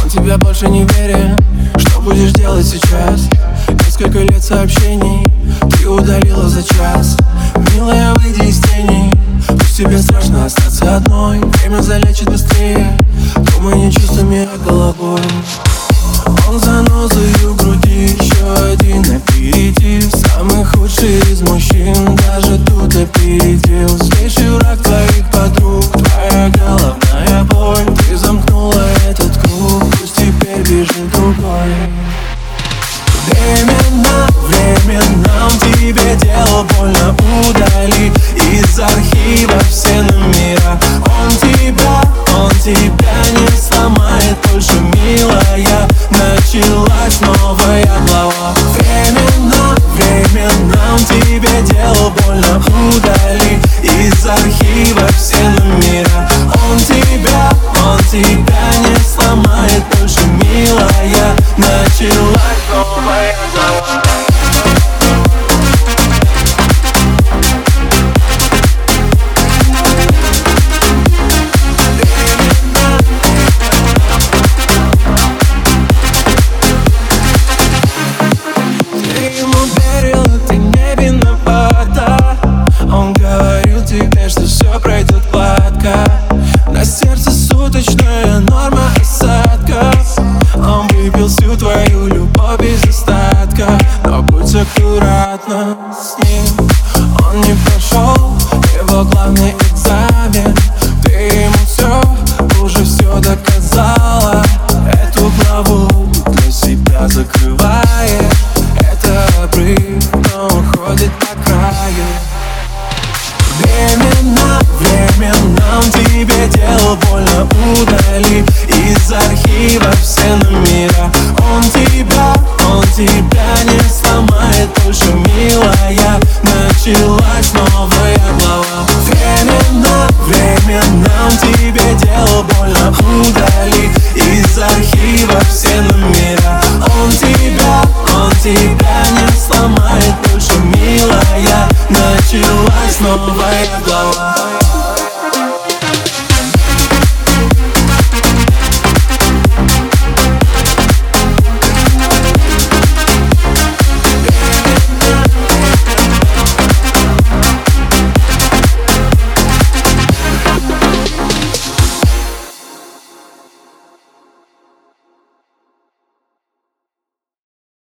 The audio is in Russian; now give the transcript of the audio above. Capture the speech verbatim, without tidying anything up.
Он тебя больше не верит. Что будешь делать сейчас? Несколько лет сообщений ты удалила за час. Милая, выйди из тени. Пусть тебе страшно остаться одной. Время залечит быстрее. Думай не чувствами, а головой. Он занозой в груди, еще один аперитив. Самый худший из мужчин даже тут опередил. Злейший враг твоих подруг, твоя головная боль. Ты замкнула этот круг, пусть теперь бежит другой. Временно, временно тебе дело больно. Удали из архива все номера. Он тебя, он тебя не сломает больше, милая. Началась новая глава. Временно, временно тебе дело больно. Удали из архива все номера. Он тебя, он тебя не сломает больше, милая. Началась новая глава. На сердце суточная норма осадков. Он выпил всю твою любовь без остатка. Но будь аккуратна с ним. Он не прошел его главный экзамен. Ты ему все, уже все доказала. Эту главу для себя закрываешь. Это обрыв, но уходит по краю. Временно, временно тебе дело больно. Удали из архива все номера. Он тебя, он тебя не сломает больше, милая. Началась новая глава. Временно, временно тебе дело больно. Удали из архива все номера. Он тебя, он тебя не сломает больше, милая. Началась новая глава.